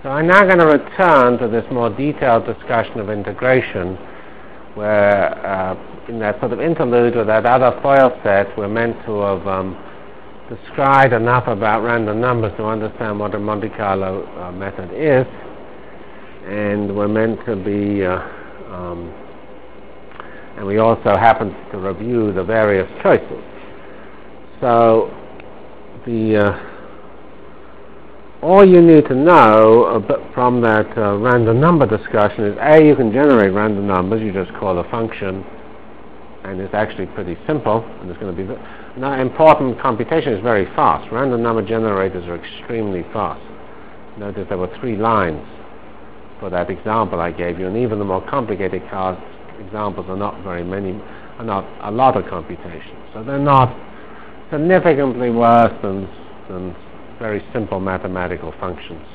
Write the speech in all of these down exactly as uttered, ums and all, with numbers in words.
So I'm now going to return to this more detailed discussion of integration, where uh, in that sort of interlude with that other FOIL set, we're meant to have um, described enough about random numbers to understand what a Monte Carlo uh, method is, and we're meant to be, uh, um, and we also happen to review the various choices. So the uh, all you need to know uh, from that uh, random number discussion is, A, you can generate random numbers. You just call a function, and it's actually pretty simple, and it's going to be now important. Computation is very fast. Random number generators are extremely fast. Notice there were three lines for that example I gave you, and even the more complicated cards examples are not very many, are not a lot of computation. So they're not significantly worse than, than very simple mathematical functions.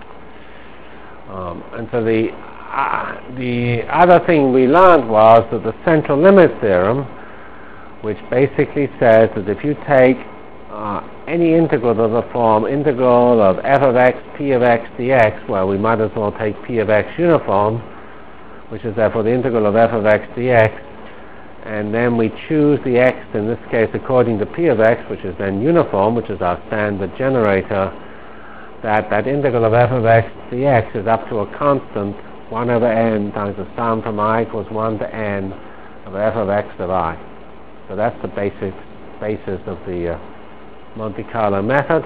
Um, and so the uh, the other thing we learned was that the central limit theorem, which basically says that if you take uh, any integral of the form integral of f of x, p of x dx, well, we might as well take p of x uniform, which is therefore the integral of f of x dx, and then we choose the x, in this case according to p of x, which is then uniform, which is our standard generator, that that integral of f of x dx is up to a constant one over n times the sum from I equals one to n of f of x of I. So that's the basic basis of the uh, Monte Carlo method.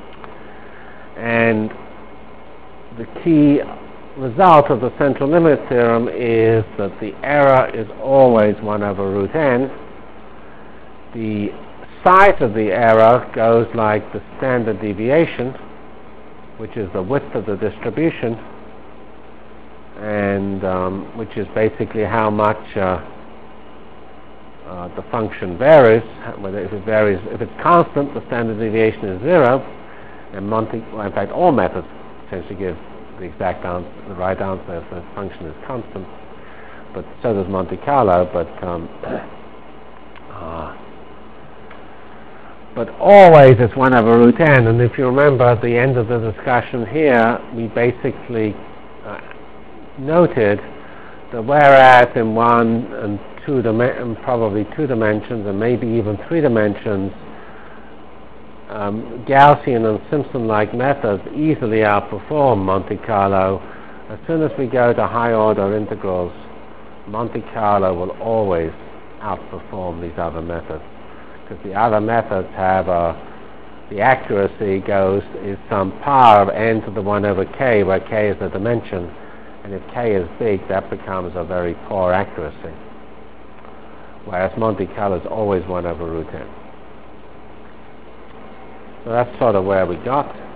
And the key result of the central limit theorem is that the error is always one over root n. The size of the error goes like the standard deviation, which is the width of the distribution, and um, which is basically how much uh, uh, the function varies. Whether if it varies, if it's constant, the standard deviation is zero, and Monte, well, in fact, all methods essentially give the exact answer, the right answer if the function is constant, but so does Monte Carlo. But um, uh, but always it's one over root n. And if you remember at the end of the discussion here, we basically uh, noted that whereas in one and two dim- probably two dimensions and maybe even three dimensions, Um, Gaussian and Simpson-like methods easily outperform Monte Carlo. As soon as we go to high-order integrals, Monte Carlo will always outperform these other methods, because the other methods have a, the accuracy goes is some power of n to the one over k, where k is the dimension, and if k is big, that becomes a very poor accuracy, whereas Monte Carlo is always one over root n. So that's sort of where we got.